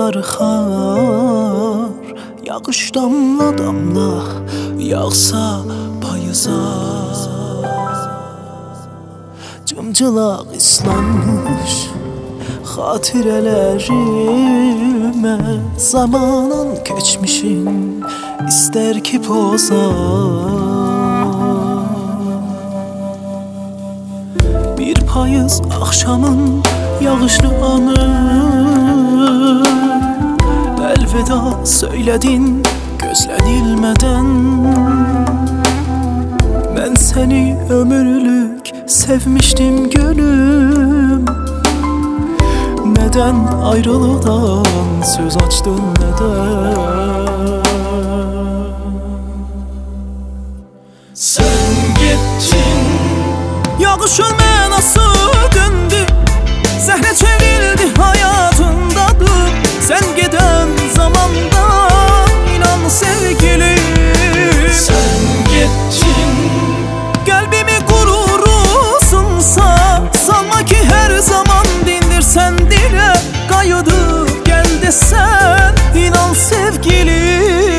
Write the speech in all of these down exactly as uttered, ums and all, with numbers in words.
darıxar, yağış damla damla yağsa payıza. Cımcılaq islanmış xatirələrimə, zamanın keçmişin istər ki poza. Bir payız axşamın yağışlı anı, əlveda söylədin gözlənilmədən. Mən səni ömürlük sevmiştim gönlüm, neden ayrılıktan söz açtın neden? Sen gittin, Yağışın mənası döndü, səhnə çevrildi hayatındadır. Sen giden zamanda inan sevgilim. sen gittin, Kalbimi gururusunsa sanma ki her zaman dindirsen dile. Kayıdıp gel desen inan sevgilim.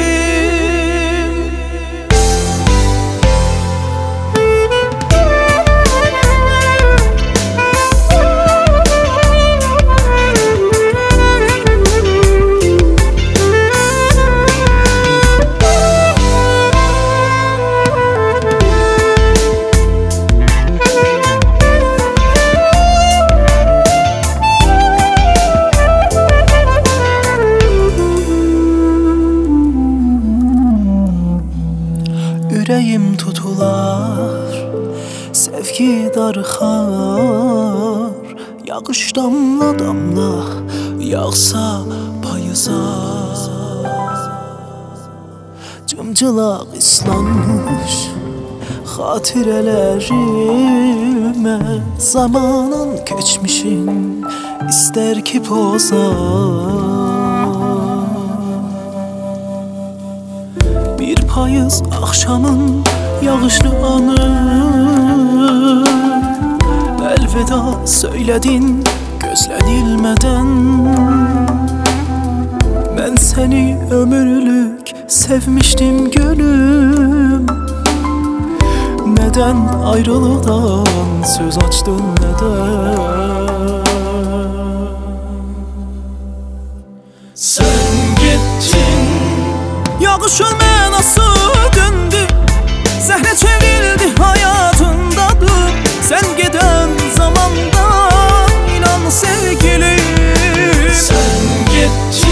Ürəyim tutular, sevgi darıxar, yağış damla damla yağsa payıza. Cımcılaq islanmış xatirələrimə, zamanın keçmişin istər ki poza. Bir payız akşamın yağışlı anı, əlveda söyledin gözlənilmədən. Ben seni ömürlük sevmiştim gönlüm, neden ayrılıktan söz açtın neden? sen gittin, Yağışın mənası döndü, səhnə çevrildi hayatındadır. Sen giden zamanda inan sevgilim. sen gittin.